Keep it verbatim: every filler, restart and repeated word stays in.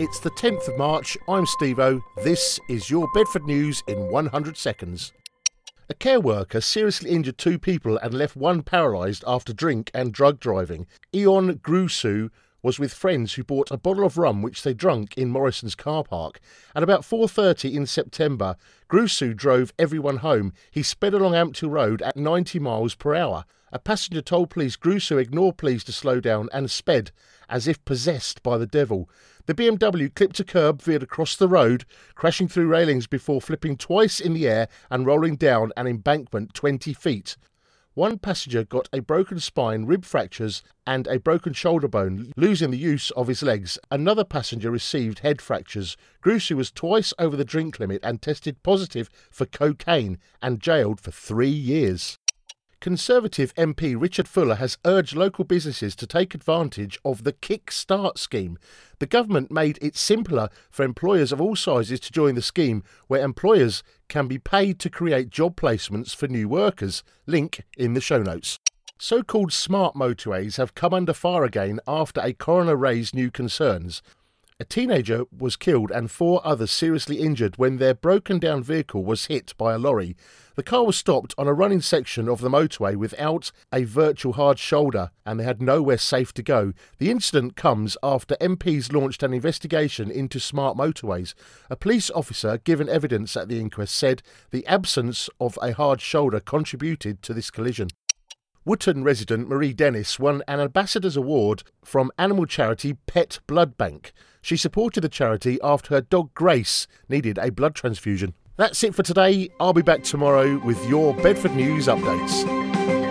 It's the tenth of March, I'm Steve-O, this is your Bedford News in one hundred seconds. A care worker seriously injured two people and left one paralysed after drink and drug driving. Eon Grusu was with friends who bought a bottle of rum which they drunk in Morrison's car park. At about four thirty in September, Grusu drove everyone home. He sped along Ampthill Road at ninety miles per hour. A passenger told police Grusu ignored pleas to slow down and sped as if possessed by the devil. The B M W clipped a curb, veered across the road, crashing through railings before flipping twice in the air and rolling down an embankment twenty feet. One passenger got a broken spine, rib fractures and a broken shoulder bone, losing the use of his legs. Another passenger received head fractures. Grusu was twice over the drink limit and tested positive for cocaine and jailed for three years. Conservative M P Richard Fuller has urged local businesses to take advantage of the Kick Start scheme. The government made it simpler for employers of all sizes to join the scheme, where employers can be paid to create job placements for new workers. Link in the show notes. So-called smart motorways have come under fire again after a coroner raised new concerns. A teenager was killed and four others seriously injured when their broken-down vehicle was hit by a lorry. The car was stopped on a running section of the motorway without a virtual hard shoulder, and they had nowhere safe to go. The incident comes after M Ps launched an investigation into smart motorways. A police officer given evidence at the inquest said the absence of a hard shoulder contributed to this collision. Wootton resident Marie Dennis won an Ambassador's Award from animal charity Pet Blood Bank. She supported the charity after her dog Grace needed a blood transfusion. That's it for today. I'll be back tomorrow with your Bedford News updates.